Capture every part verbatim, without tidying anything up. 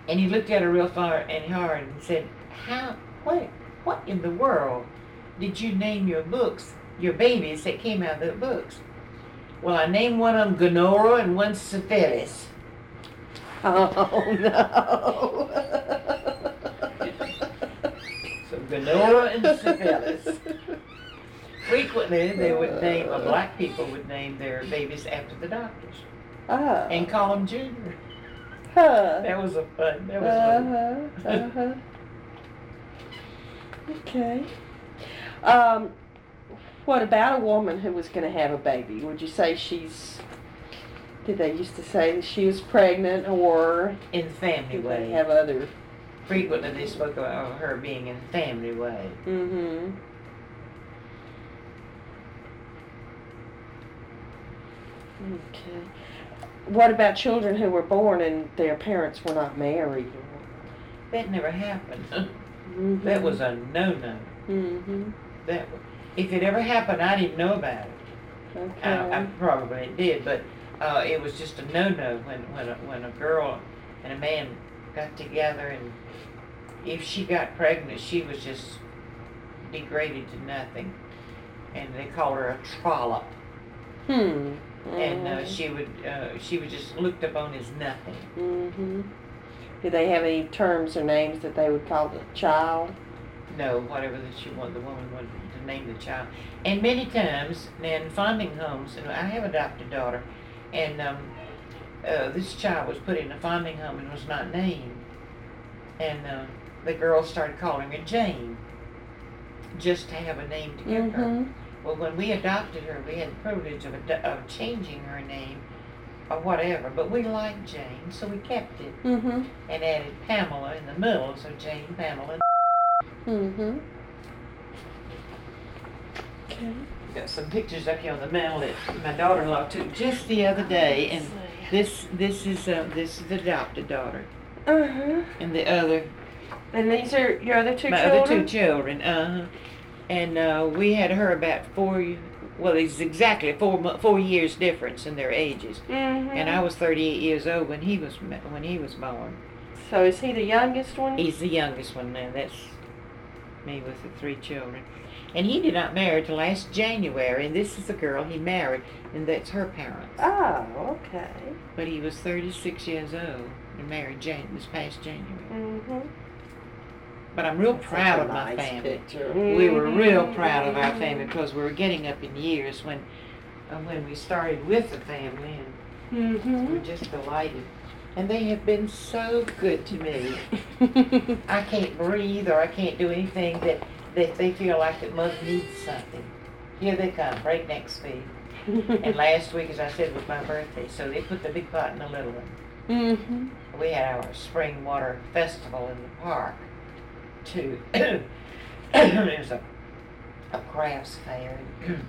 And he looked at her real far and hard and said, how, what, what in the world did you name your books, your babies that came out of the books? Well, I named one of them Gonora and one Syphilis. Oh, no. So Gonora and Syphilis. Frequently, they would name, or black people would name their babies after the doctors. Oh. And call them Junior. Huh. That was a fun, that was Uh-huh, fun. uh-huh. Okay. Um, what about a woman who was going to have a baby? Would you say she's, did they used to say that she was pregnant, or In the family did way. they have other? Frequently, they spoke about her being in the family way. Mm-hmm. Okay. What about children who were born and their parents were not married? That never happened. Mm-hmm. That was a no-no. Mm-hmm. That was, if it ever happened, I didn't know about it. Okay. I, I probably did, but uh, it was just a no-no when when a, when a girl and a man got together, and if she got pregnant, she was just degraded to nothing, and they called her a trollop. Hmm. And uh, she would uh, she was just looked upon as nothing. Mm-hmm. Did they have any terms or names that they would call the child? No, whatever that she wanted, the woman wanted to name the child. And many times in fondling homes, and I have a adopted daughter, and um, uh, this child was put in a fondling home and was not named. And uh, the girls started calling her Jane, just to have a name to give Mm-hmm. her. Well, when we adopted her, we had the privilege of, ad- of changing her name or whatever, but we liked Jane, so we kept it Mm-hmm. and added Pamela in the middle, so Jane, Pamela. Mm-hmm. Okay. Got some pictures up here on the mantle that my daughter-in-law took just the other day, and this this is uh, this is the adopted daughter, Uh-huh. and the other And these are your other two my children? other two children. Uh, and uh, we had her about four. Well, it's exactly four mo- four years difference in their ages, Mm-hmm. and I was thirty-eight years old when he was ma- when he was born. So is he the youngest one? He's the youngest one now. That's me with the three children. And he did not marry till last January, and this is the girl he married, and that's her parents. Oh, okay. But he was thirty-six years old and married Jan- this past January. Mm-hmm. But I'm real That's proud such of a my nice family. picture. We were real proud of our family because we were getting up in years when uh, when we started with the family, and Mm-hmm. we were just delighted. And they have been so good to me. I can't breathe or I can't do anything that, that they feel like that mother needs something. Here they come, breakneck speed. And last week, as I said, was my birthday, so they put the big pot in the little one. Mm-hmm. We had our spring water festival in the park, too. There's a, a crafts fair and,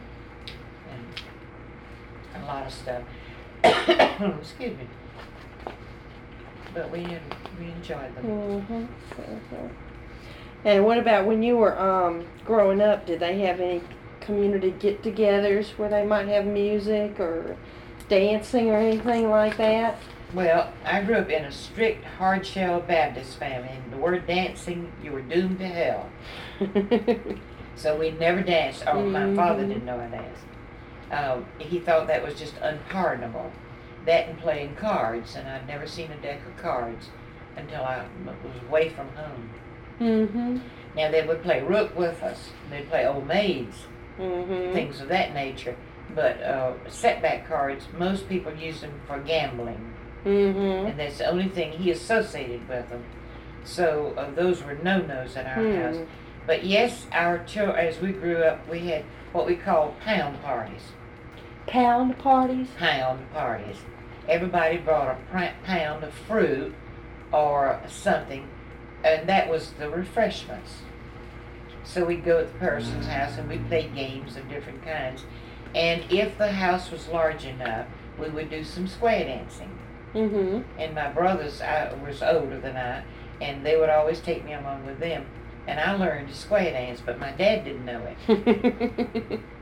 and a lot of stuff. Excuse me. But we had, we enjoyed them. Mm-hmm. Mm-hmm. And what about when you were um, growing up? Did they have any community get-togethers where they might have music or dancing or anything like that? Well, I grew up in a strict, hard-shell Baptist family, and the word dancing, you were doomed to hell. So we never danced. Oh, my father didn't know how to dance. Uh, he thought that was just unpardonable. That and playing cards, and I'd never seen a deck of cards until I was away from home. Mm-hmm. Now, they would play rook with us. They'd play old maids, Mm-hmm. things of that nature. But uh, setback cards, most people use them for gambling. Mm-hmm. And that's the only thing he associated with them. So uh, those were no-nos in our Hmm. house. But yes, our children, as we grew up, we had what we called pound parties. Pound parties? Pound parties. Everybody brought a pr- pound of fruit or something, and that was the refreshments. So we'd go to the person's house and we'd play games of different kinds. And if the house was large enough, we would do some square dancing. Mm-hmm. And my brothers I, was older than I, and they would always take me along with them. And I learned to square dance, but my dad didn't know it.